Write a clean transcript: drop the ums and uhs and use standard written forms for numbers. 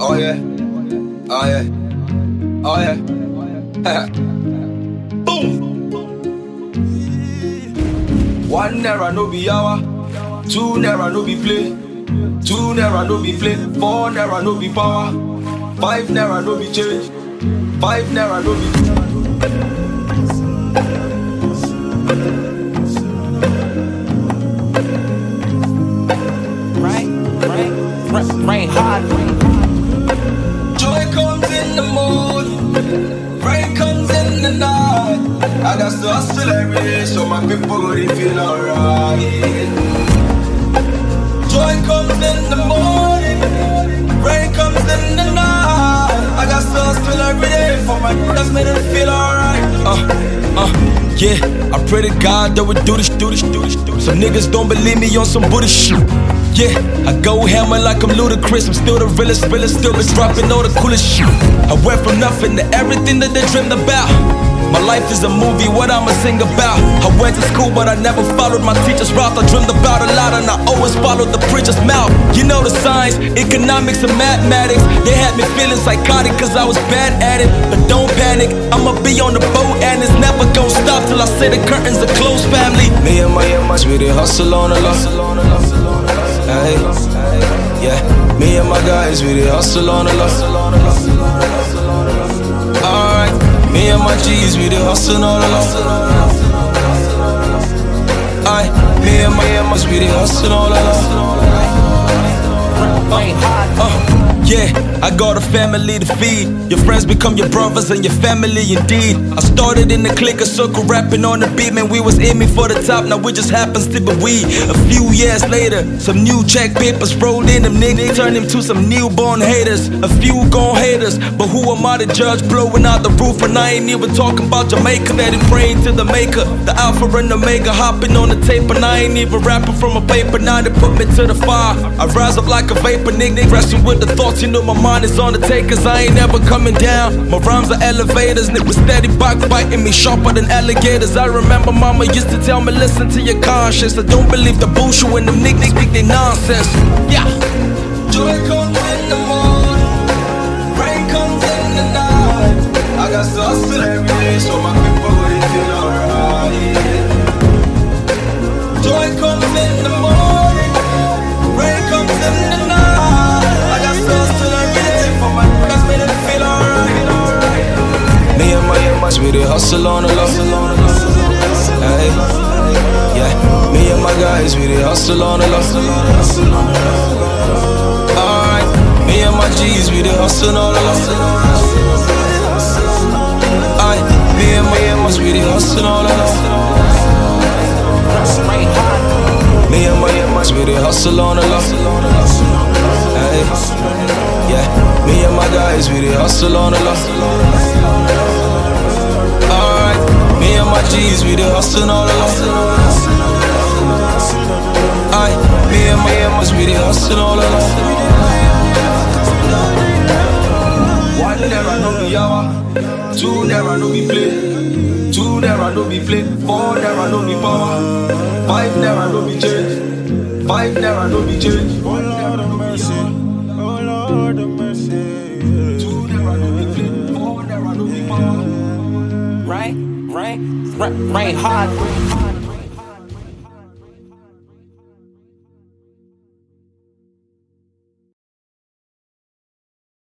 Oh yeah, oh yeah, oh yeah. Boom. One naira no be hour, two naira no be play, two naira no be play, four naira no be power, five naira no be change, five naira no be. Rain hard. Joy comes in the morning, rain comes in the night. I got to hustle every day so my people really feel alright. Joy comes in the morning, rain comes in the night. I got to hustle every day for my brothers, make them feel alright. Yeah, I pray to God that we do this. Some niggas don't believe me on some Buddha shit. Yeah, I go hammer like I'm Ludacris. I'm still the realest, still been dropping all the coolest shit. I went from nothing to everything that they dreamed about. My life is a movie, what I'ma sing about. I went to school but I never followed my teacher's route. I dreamed about a lot and I always followed the preacher's mouth. You know the science, economics and mathematics. They had me feeling psychotic cause I was bad at it. But don't panic, I'ma be on the boat and it's never gonna stop till I say the curtains are closed, family. Me and my we did hustle on a lot. Hey, yeah, me and my guys, we did hustle on a lot. Alright, me and my G's, we did hustle on a lot. Alright, me and my we did hustle on a lot. Yeah, I got a family to feed. Your friends become your brothers and your family indeed. I started in the clicker circle rapping on the beat. Man, we was aiming for the top, now we just happens to be we. A few years later, some new check papers rolled in. Them niggas turned into some newborn haters. A few gon' haters, but who am I to judge? Blowing out the roof and I ain't even talking about Jamaica. That is praying to the maker, the alpha and the omega. Hopping on the tape and I ain't even rapping from a paper. Now they put me to the fire. I rise up like a vapor, nigga, wrestling with the thoughts. You know my mind is on the takers, I ain't never coming down. My rhymes are elevators, niggas steady backbiting me, sharper than alligators. I remember mama used to tell me, listen to your conscience. I don't believe the bullshit when them niggas speak they nonsense. Yeah. Joy comes in the morning, rain comes in the night. I got to hustle every day so my people will feel alright. Joy comes in the morning, rain comes in the night. I got to hustle every day for my brothers, make them feel alright. Me and my we did hustle on a lot. Hey, yeah, me and my guys, we did hustle on a lot. Alright, me and my G's, we did hustle on a lot. Alright, me and my we did hustle on a lot. Me and my we did hustle on a lot. Hey, yeah, me and my guys, we did hustle on a lot. Alright, me and my G's, we did hustle on a lot. Alright, me and my we did hustle on a lot. One naira no be hour, two naira no be play, two naira no be play, four naira no be power, five naira no be change, five naira no be change. Oh Lord of mercy, oh Lord of mercy. Two naira no be play, four naira no be power. Rain hard.